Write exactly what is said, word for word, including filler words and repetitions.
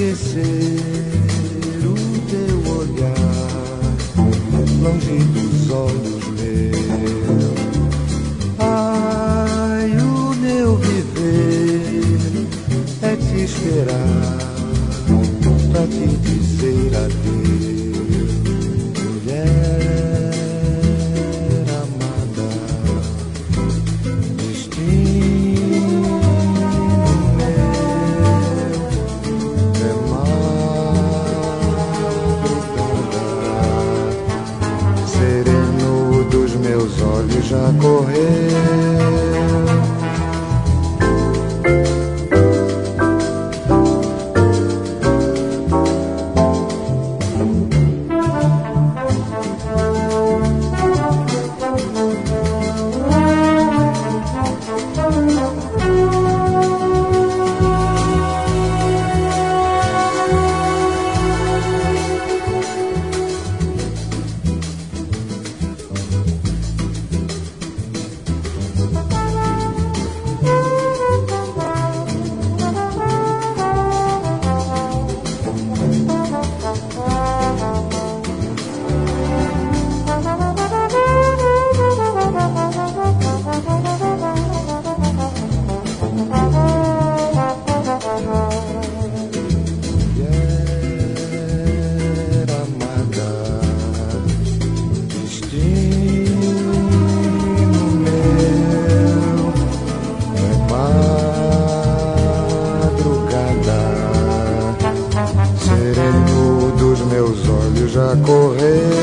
esquecer o teu olhar, longe dos olhos meus. Ai, o meu viver é te esperar pra te dizer adeus, mulher amada. Destino meu é madrugada, sereno dos meus olhos já correu. Já correu.